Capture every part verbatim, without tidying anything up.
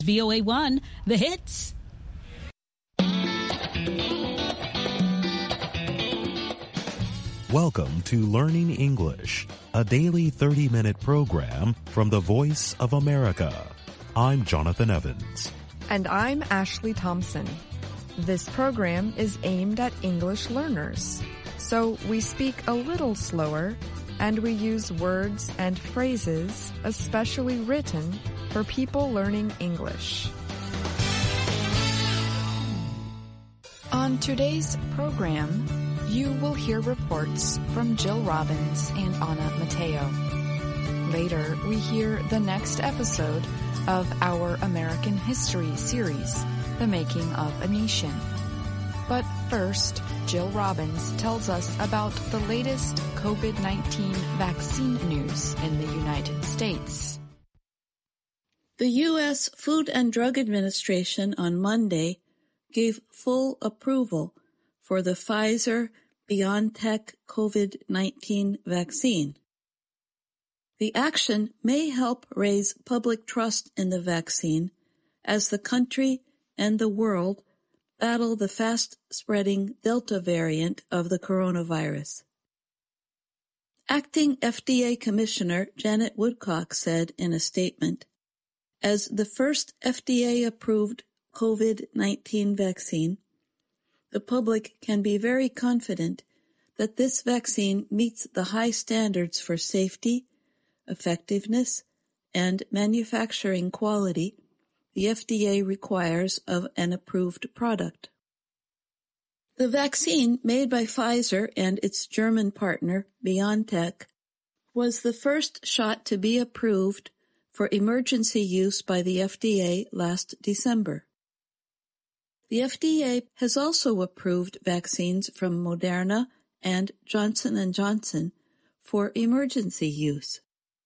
V O A one, The Hits. Welcome to Learning English, a daily thirty-minute program from the Voice of America. I'm Jonathan Evans. And I'm Ashley Thompson. This program is aimed at English learners, so we speak a little slower and we use words and phrases especially written for people learning English. On today's program, you will hear reports from Jill Robbins and Anna Mateo. Later, we hear the next episode of our American History series, The Making of a Nation. But first, Jill Robbins tells us about the latest COVID nineteen vaccine news in the United States. The U S Food and Drug Administration on Monday gave full approval for the Pfizer-BioNTech COVID nineteen vaccine. The action may help raise public trust in the vaccine as the country and the world battle the fast-spreading Delta variant of the coronavirus. Acting F D A Commissioner Janet Woodcock said in a statement, "As the first F D A-approved COVID nineteen vaccine, the public can be very confident that this vaccine meets the high standards for safety, effectiveness, and manufacturing quality the F D A requires of an approved product." The vaccine, made by Pfizer and its German partner, BioNTech, was the first shot to be approved for emergency use by the F D A last December. The F D A has also approved vaccines from Moderna and Johnson and Johnson for emergency use.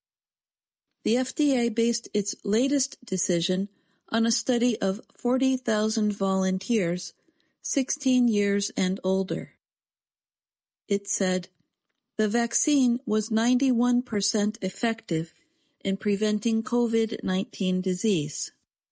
The F D A based its latest decision on a study of forty thousand volunteers, sixteen years and older. It said, "The vaccine was ninety-one percent effective in preventing COVID nineteen disease."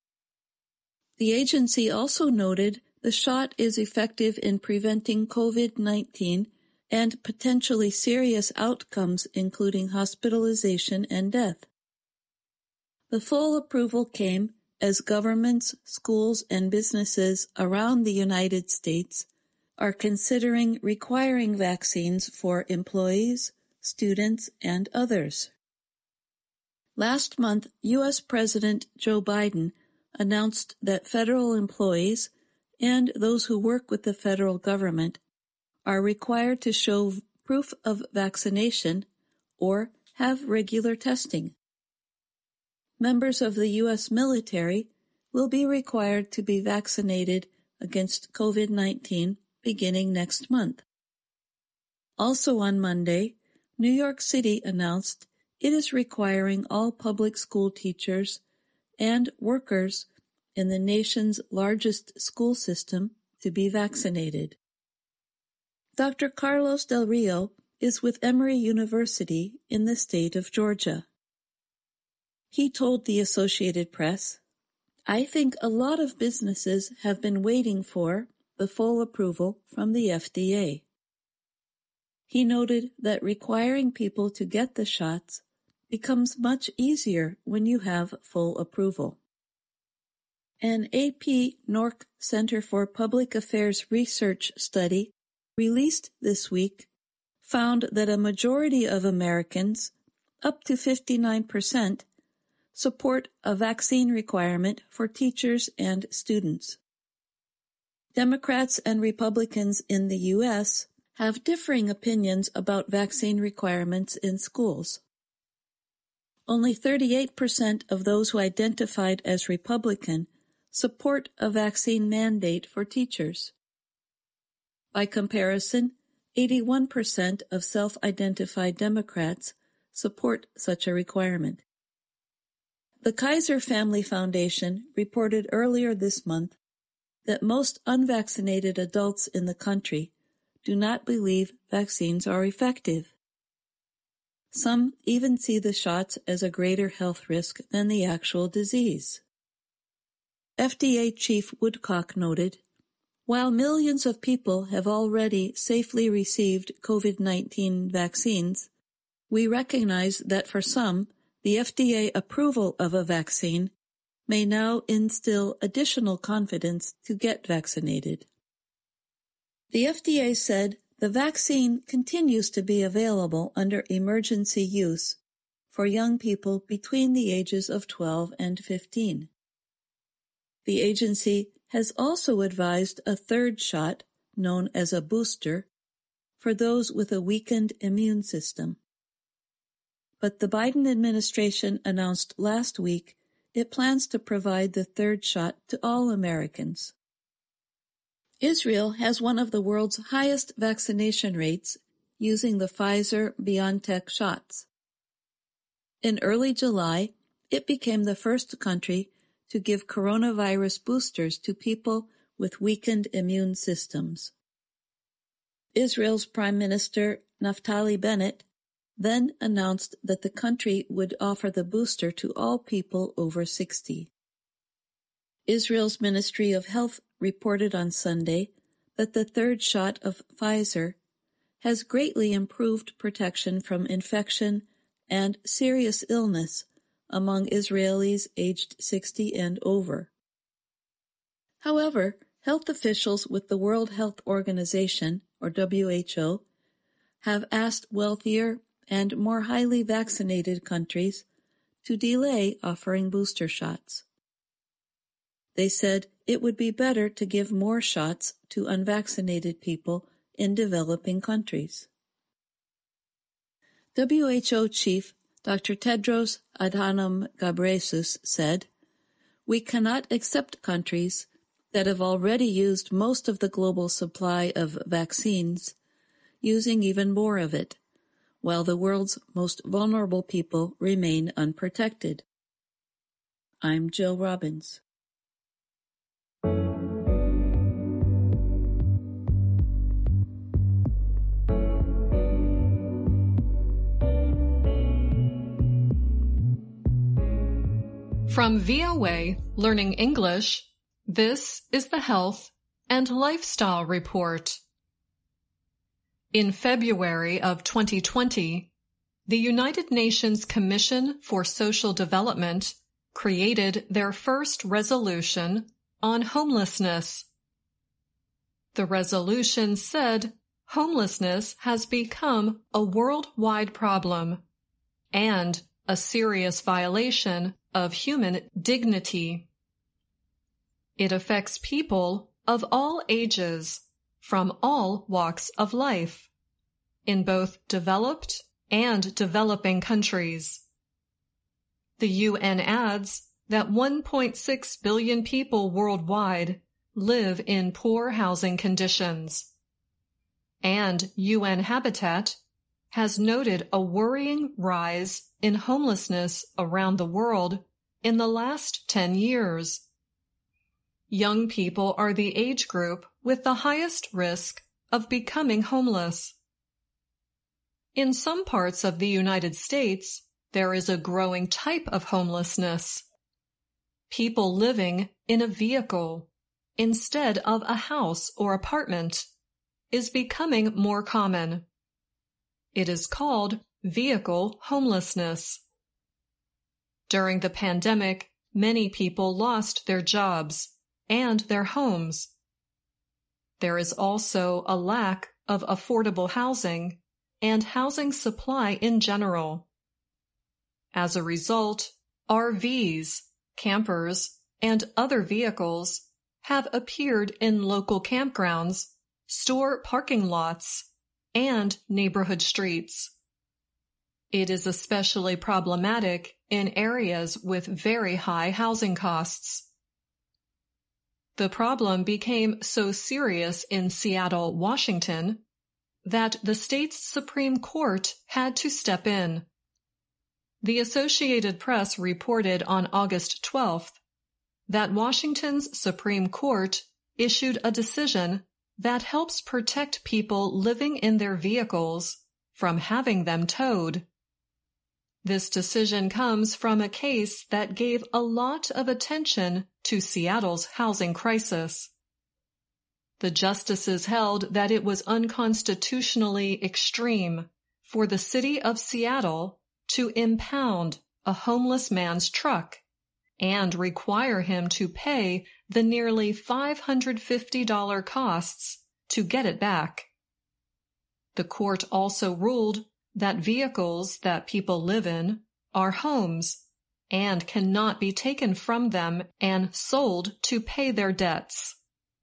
The agency also noted the shot is effective in preventing COVID nineteen and potentially serious outcomes, including hospitalization and death. The full approval came as governments, schools, and businesses around the United States are considering requiring vaccines for employees, students, and others. Last month, U S President Joe Biden announced that federal employees and those who work with the federal government are required to show proof of vaccination or have regular testing. Members of the U S military will be required to be vaccinated against COVID nineteen beginning next month. Also on Monday, New York City announced it is requiring all public school teachers and workers in the nation's largest school system to be vaccinated. Doctor Carlos Del Rio is with Emory University in the state of Georgia. He told the Associated Press, "I think a lot of businesses have been waiting for the full approval from the F D A." He noted that requiring people to get the shots becomes much easier when you have full approval. An A P N O R C Center for Public Affairs research study released this week found that a majority of Americans, up to fifty-nine percent, support a vaccine requirement for teachers and students. Democrats and Republicans in the U S have differing opinions about vaccine requirements in schools. Only thirty-eight percent of those who identified as Republican support a vaccine mandate for teachers. By comparison, eighty-one percent of self-identified Democrats support such a requirement. The Kaiser Family Foundation reported earlier this month that most unvaccinated adults in the country do not believe vaccines are effective. Some even see the shots as a greater health risk than the actual disease. F D A Chief Woodcock noted, "While millions of people have already safely received COVID nineteen vaccines, we recognize that for some, the F D A approval of a vaccine may now instill additional confidence to get vaccinated." The F D A said the vaccine continues to be available under emergency use for young people between the ages of twelve and fifteen. The agency has also advised a third shot, known as a booster, for those with a weakened immune system. But the Biden administration announced last week it plans to provide the third shot to all Americans. Israel has one of the world's highest vaccination rates using the Pfizer-BioNTech shots. In early July, it became the first country to give coronavirus boosters to people with weakened immune systems. Israel's Prime Minister Naftali Bennett then announced that the country would offer the booster to all people over sixty. Israel's Ministry of Health reported on Sunday that the third shot of Pfizer has greatly improved protection from infection and serious illness among Israelis aged sixty and over. However, health officials with the World Health Organization, or W H O, have asked wealthier and more highly vaccinated countries to delay offering booster shots. They said it would be better to give more shots to unvaccinated people in developing countries. W H O chief Doctor Tedros Adhanom Ghebreyesus said, "We cannot accept countries that have already used most of the global supply of vaccines using even more of it, while the world's most vulnerable people remain unprotected." I'm Jill Robbins. From V O A Learning English, this is the Health and Lifestyle Report. In February of twenty twenty, the United Nations Commission for Social Development created their first resolution on homelessness. The resolution said homelessness has become a worldwide problem and a serious violation of human dignity. It affects people of all ages, from all walks of life, in both developed and developing countries. The U N adds that one point six billion people worldwide live in poor housing conditions, and U N Habitat has noted a worrying rise in homelessness around the world in the last ten years. Young people are the age group with the highest risk of becoming homeless. In some parts of the United States, there is a growing type of homelessness. People living in a vehicle instead of a house or apartment is becoming more common. It is called vehicle homelessness. During the pandemic, many people lost their jobs and their homes. There is also a lack of affordable housing and housing supply in general. As a result, R Vs, campers, and other vehicles have appeared in local campgrounds, store parking lots, and neighborhood streets. It is especially problematic in areas with very high housing costs. The problem became so serious in Seattle, Washington, that the state's Supreme Court had to step in. The Associated Press reported on August twelfth that Washington's Supreme Court issued a decision that helps protect people living in their vehicles from having them towed. This decision comes from a case that gave a lot of attention to Seattle's housing crisis. The justices held that it was unconstitutionally extreme for the city of Seattle to impound a homeless man's truck and require him to pay the nearly five hundred fifty dollars costs to get it back. The court also ruled that vehicles that people live in are homes and cannot be taken from them and sold to pay their debts.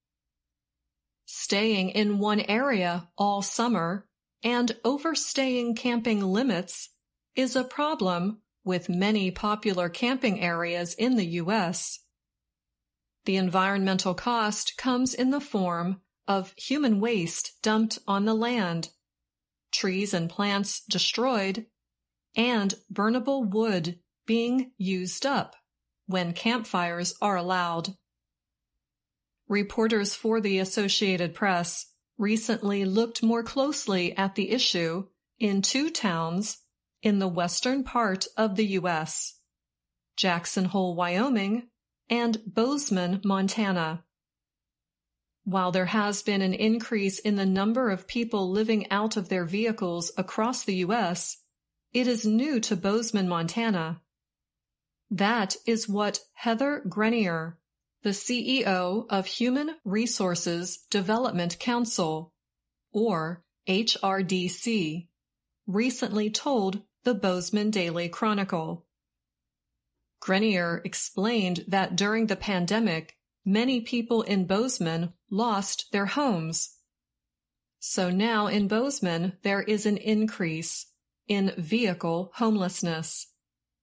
Staying in one area all summer and overstaying camping limits is a problem with many popular camping areas in the U S. The environmental cost comes in the form of human waste dumped on the land, trees and plants destroyed, and burnable wood being used up when campfires are allowed. Reporters for the Associated Press recently looked more closely at the issue in two towns in the western part of the U S, Jackson Hole, Wyoming, and Bozeman, Montana. While there has been an increase in the number of people living out of their vehicles across the U S, it is new to Bozeman, Montana. That is what Heather Grenier, the C E O of Human Resources Development Council, or H R D C, recently told the Bozeman Daily Chronicle. Grenier explained that during the pandemic, many people in Bozeman lost their homes. So now in Bozeman, there is an increase in vehicle homelessness.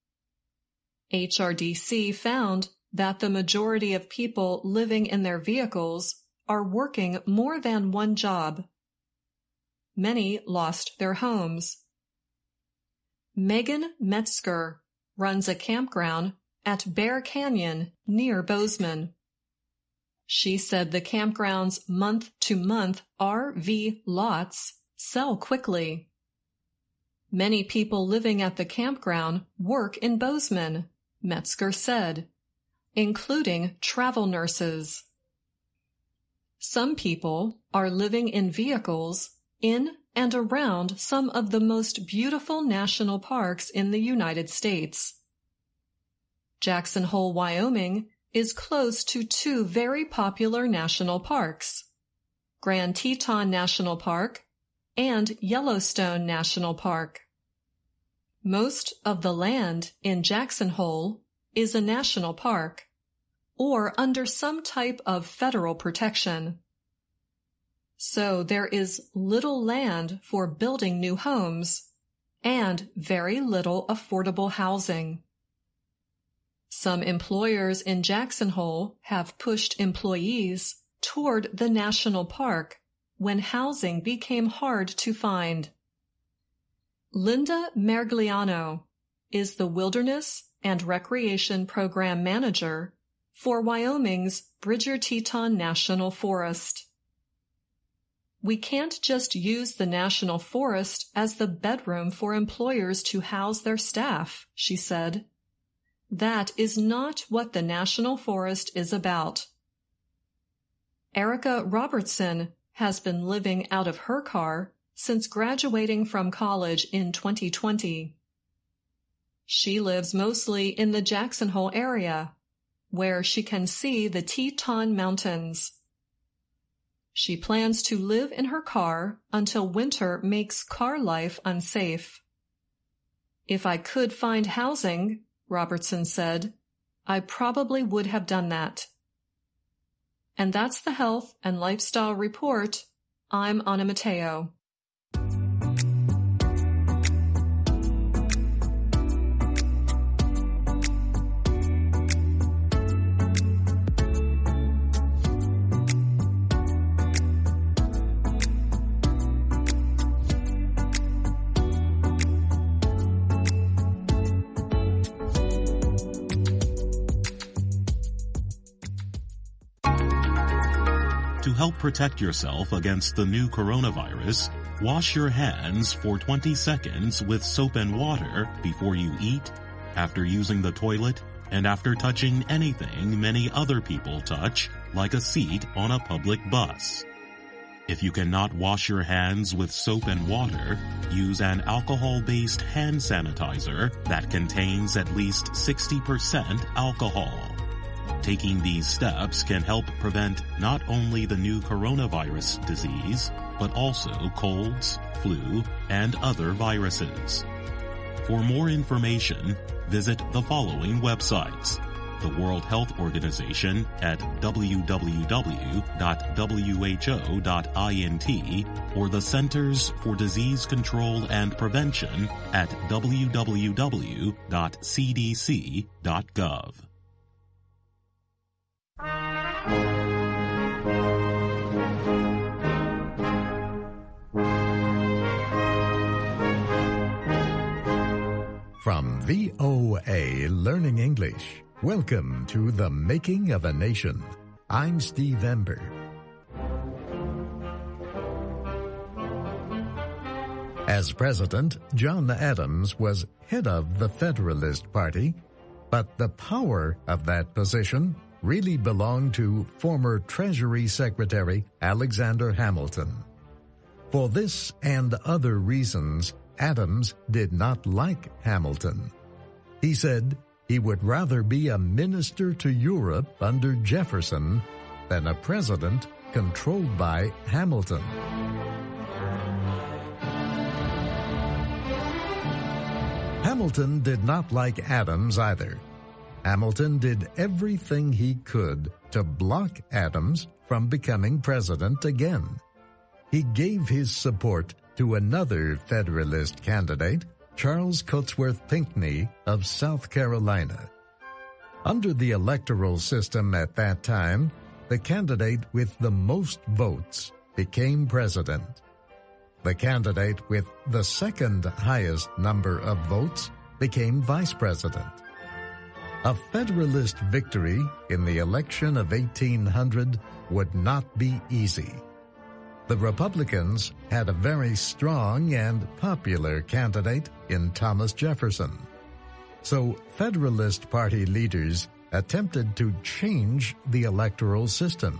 H R D C found that the majority of people living in their vehicles are working more than one job. Many lost their homes. Megan Metzger runs a campground at Bear Canyon near Bozeman. She said the campground's month-to-month R V lots sell quickly. Many people living at the campground work in Bozeman, Metzger said, including travel nurses. Some people are living in vehicles in and around some of the most beautiful national parks in the United States. Jackson Hole, Wyoming, is close to two very popular national parks, Grand Teton National Park and Yellowstone National Park. Most of the land in Jackson Hole is a national park or under some type of federal protection. So there is little land for building new homes and very little affordable housing. Some employers in Jackson Hole have pushed employees toward the national park when housing became hard to find. Linda Mergliano is the Wilderness and Recreation Program Manager for Wyoming's Bridger Teton National Forest. We can't just use the National Forest as the bedroom for employers to house their staff, she said. That is not what the National Forest is about. Erica Robertson has been living out of her car since graduating from college in twenty twenty. She lives mostly in the Jackson Hole area, where she can see the Teton Mountains. She plans to live in her car until winter makes car life unsafe. If I could find housing, Robertson said, I probably would have done that. And that's the Health and Lifestyle Report. I'm Anna Mateo. To help protect yourself against the new coronavirus, wash your hands for twenty seconds with soap and water before you eat, after using the toilet, and after touching anything many other people touch, like a seat on a public bus. If you cannot wash your hands with soap and water, use an alcohol-based hand sanitizer that contains at least sixty percent alcohol. Taking these steps can help prevent not only the new coronavirus disease, but also colds, flu, and other viruses. For more information, visit the following websites: the World Health Organization at w w w dot w h o dot int or the Centers for Disease Control and Prevention at w w w dot c d c dot gov. From V O A Learning English, welcome to The Making of a Nation. I'm Steve Ember. As president, John Adams was head of the Federalist Party, but the power of that position really belonged to former Treasury Secretary Alexander Hamilton. For this and other reasons, Adams did not like Hamilton. He said he would rather be a minister to Europe under Jefferson than a president controlled by Hamilton. Hamilton did not like Adams either. Hamilton did everything he could to block Adams from becoming president again. He gave his support to another Federalist candidate, Charles Cotesworth Pinckney of South Carolina. Under the electoral system at that time, the candidate with the most votes became president. The candidate with the second highest number of votes became vice president. A Federalist victory in the election of eighteen hundred would not be easy. The Republicans had a very strong and popular candidate in Thomas Jefferson. So Federalist Party leaders attempted to change the electoral system.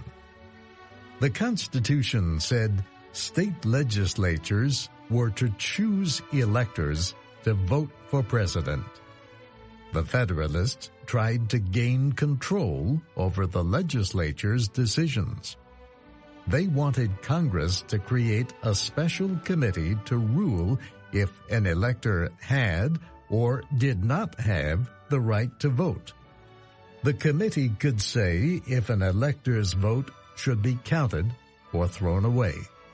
The Constitution said state legislatures were to choose electors to vote for president. The Federalists tried to gain control over the legislature's decisions. They wanted Congress to create a special committee to rule if an elector had or did not have the right to vote. The committee could say if an elector's vote should be counted or thrown away.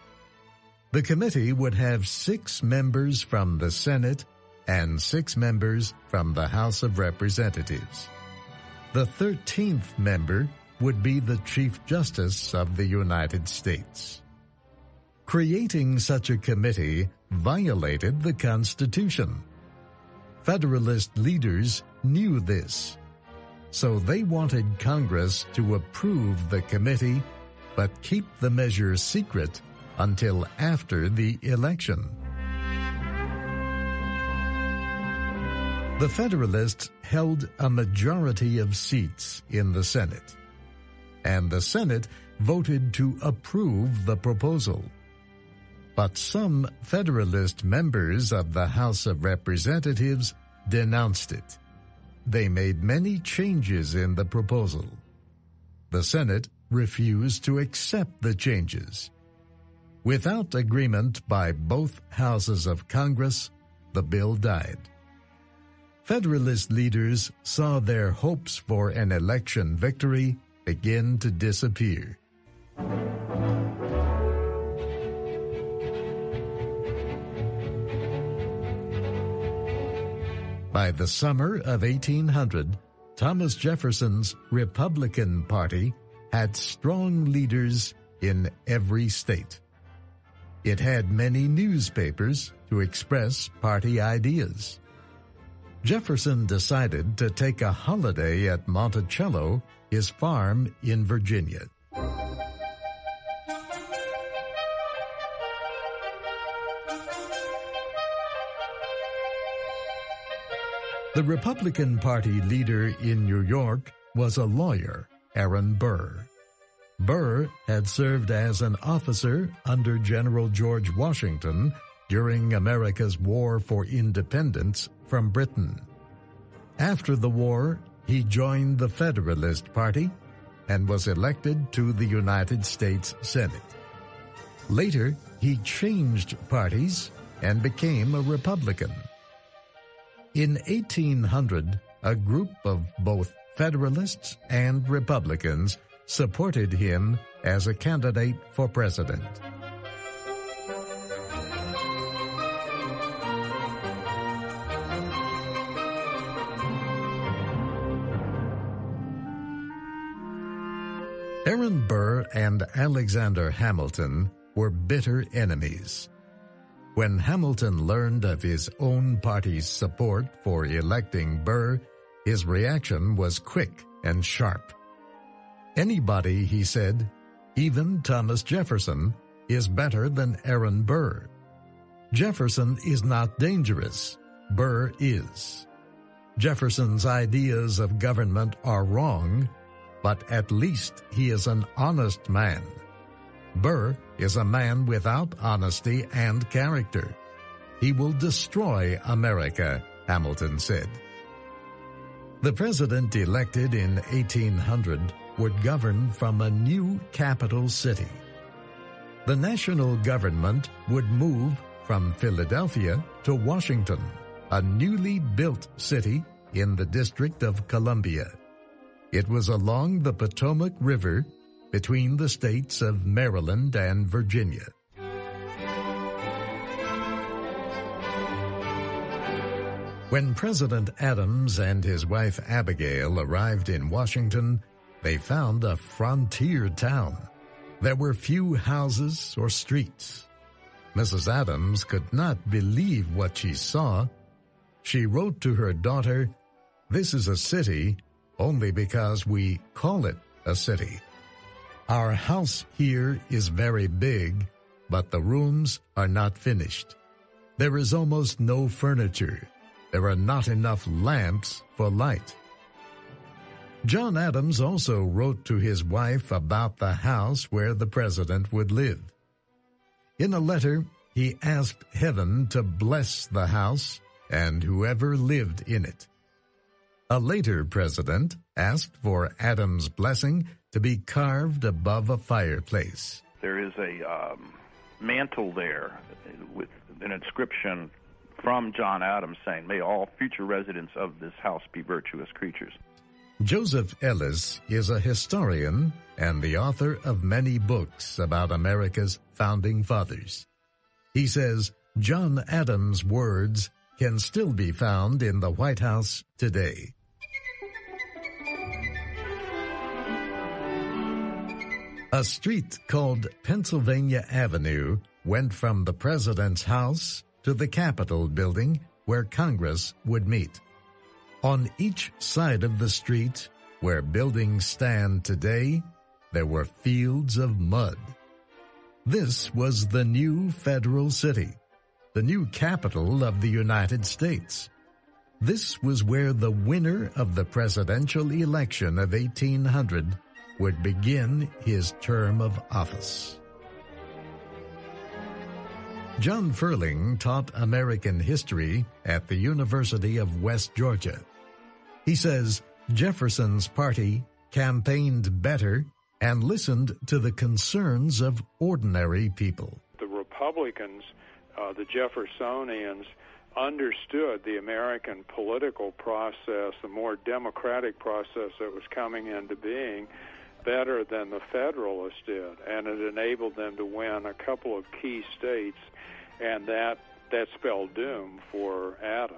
The committee would have six members from the Senate and six members from the House of Representatives. The thirteenth member would be the Chief Justice of the United States. Creating such a committee violated the Constitution. Federalist leaders knew this, so they wanted Congress to approve the committee but keep the measure secret until after the election. The Federalists held a majority of seats in the Senate, and the Senate voted to approve the proposal. But some Federalist members of the House of Representatives denounced it. They made many changes in the proposal. The Senate refused to accept the changes. Without agreement by both houses of Congress, the bill died. Federalist leaders saw their hopes for an election victory begin to disappear. By the summer of eighteen hundred, Thomas Jefferson's Republican Party had strong leaders in every state. It had many newspapers to express party ideas. Jefferson decided to take a holiday at Monticello, his farm in Virginia. The Republican Party leader in New York was a lawyer, Aaron Burr. Burr had served as an officer under General George Washington during America's War for Independence from Britain. After the war, he joined the Federalist Party and was elected to the United States Senate. Later, he changed parties and became a Republican. In eighteen hundred, a group of both Federalists and Republicans supported him as a candidate for president. Aaron Burr and Alexander Hamilton were bitter enemies. When Hamilton learned of his own party's support for electing Burr, his reaction was quick and sharp. Anybody, he said, even Thomas Jefferson, is better than Aaron Burr. Jefferson is not dangerous. Burr is. Jefferson's ideas of government are wrong, but at least he is an honest man. Burr is a man without honesty and character. He will destroy America, Hamilton said. The president elected in eighteen hundred would govern from a new capital city. The national government would move from Philadelphia to Washington, a newly built city in the District of Columbia. It was along the Potomac River between the states of Maryland and Virginia. When President Adams and his wife Abigail arrived in Washington, they found a frontier town. There were few houses or streets. Missus Adams could not believe what she saw. She wrote to her daughter, "This is a city only because we call it a city. Our house here is very big, but the rooms are not finished. There is almost no furniture. There are not enough lamps for light." John Adams also wrote to his wife about the house where the president would live. In a letter, he asked heaven to bless the house and whoever lived in it. A later president asked for Adams' blessing to be carved above a fireplace. There is a um, mantle there with an inscription from John Adams saying, "May all future residents of this house be virtuous creatures." Joseph Ellis is a historian and the author of many books about America's founding fathers. He says John Adams' words can still be found in the White House today. A street called Pennsylvania Avenue went from the president's house to the Capitol building where Congress would meet. On each side of the street, where buildings stand today, there were fields of mud. This was the new federal city, the new capital of the United States. This was where the winner of the presidential election of eighteen hundred would begin his term of office. John Ferling taught American history at the University of West Georgia. He says Jefferson's party campaigned better and listened to the concerns of ordinary people. The Republicans, uh, the Jeffersonians, understood the American political process, the more democratic process that was coming into being, better than the Federalists did, and it enabled them to win a couple of key states, and that, that spelled doom for Adams.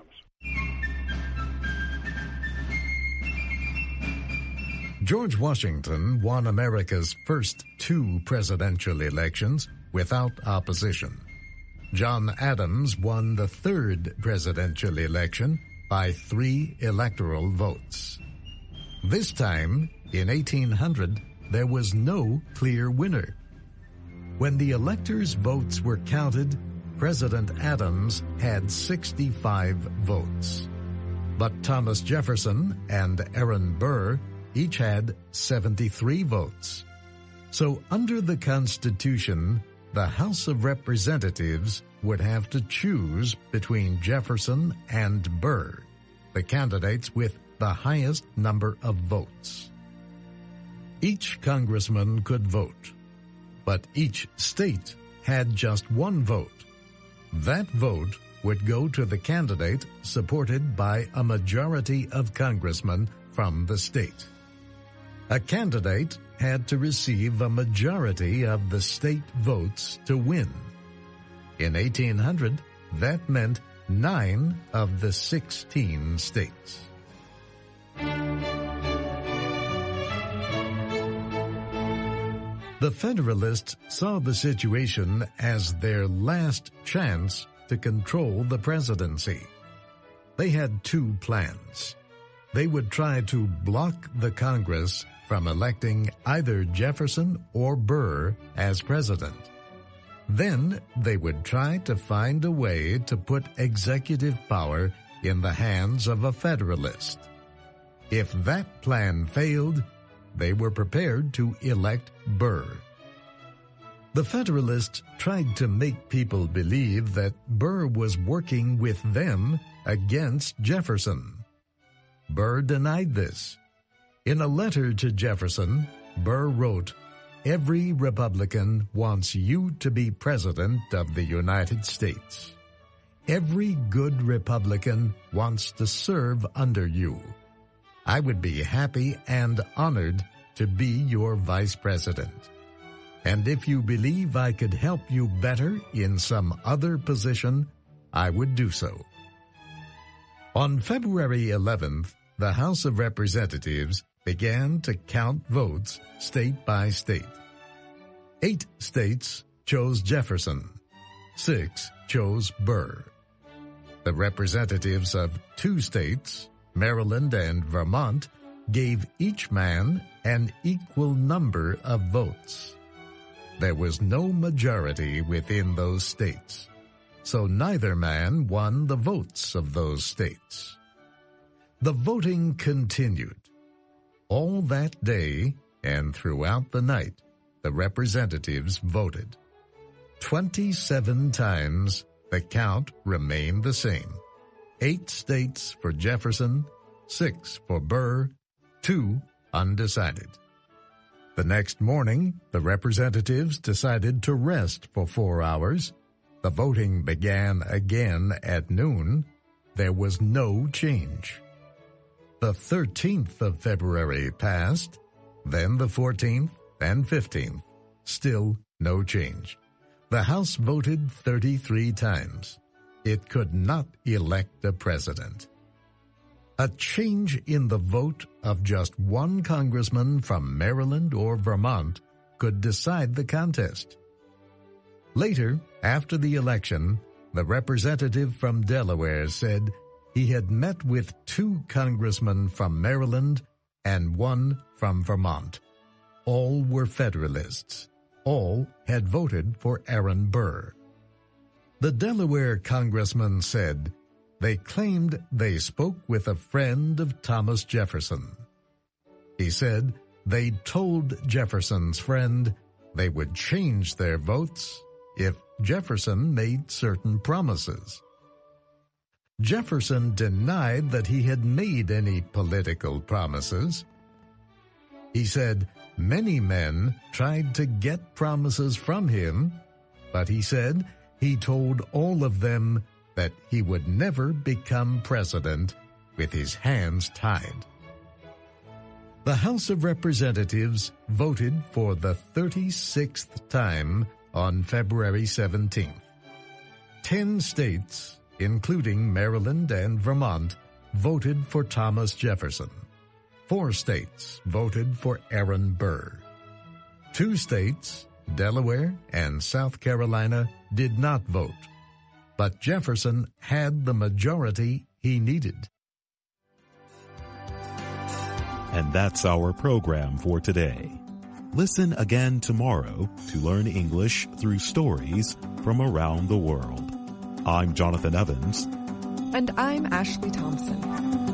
George Washington won America's first two presidential elections without opposition. John Adams won the third presidential election by three electoral votes. This time, in eighteen hundred, there was no clear winner. When the electors' votes were counted, President Adams had sixty-five votes. But Thomas Jefferson and Aaron Burr each had seventy-three votes. So under the Constitution, the House of Representatives would have to choose between Jefferson and Burr, the candidates with the highest number of votes. Each congressman could vote, but each state had just one vote. That vote would go to the candidate supported by a majority of congressmen from the state. A candidate had to receive a majority of the state votes to win. In eighteen hundred, that meant nine of the sixteen states. The Federalists saw the situation as their last chance to control the presidency. They had two plans. They would try to block the Congress from electing either Jefferson or Burr as president. Then they would try to find a way to put executive power in the hands of a Federalist. If that plan failed, they were prepared to elect Burr. The Federalists tried to make people believe that Burr was working with them against Jefferson. Burr denied this. In a letter to Jefferson, Burr wrote, "Every Republican wants you to be President of the United States. Every good Republican wants to serve under you. I would be happy and honored to be your Vice President. And if you believe I could help you better in some other position, I would do so." On February eleventh, the House of Representatives began to count votes state by state. Eight states chose Jefferson. Six chose Burr. The representatives of two states, Maryland and Vermont, gave each man an equal number of votes. There was no majority within those states, so neither man won the votes of those states. The voting continued. All that day and throughout the night, the representatives voted. Twenty-seven times the count remained the same. Eight states for Jefferson, six for Burr, two undecided. The next morning, the representatives decided to rest for four hours. The voting began again at noon. There was no change. The thirteenth of February passed, then the fourteenth and fifteenth. Still no change. The House voted thirty-three times. It could not elect a president. A change in the vote of just one congressman from Maryland or Vermont could decide the contest. Later, after the election, the representative from Delaware said he had met with two congressmen from Maryland and one from Vermont. All were Federalists. All had voted for Aaron Burr. The Delaware congressman said they claimed they spoke with a friend of Thomas Jefferson. He said they told Jefferson's friend they would change their votes if Jefferson made certain promises. Jefferson denied that he had made any political promises. He said many men tried to get promises from him, but he said he told all of them that he would never become president with his hands tied. The House of Representatives voted for the thirty-sixth time on February seventeenth. Ten states, including Maryland and Vermont, voted for Thomas Jefferson. Four states voted for Aaron Burr. Two states, Delaware and South Carolina, did not vote. But Jefferson had the majority he needed. And that's our program for today. Listen again tomorrow to learn English through stories from around the world. I'm Jonathan Evans. And I'm Ashley Thompson.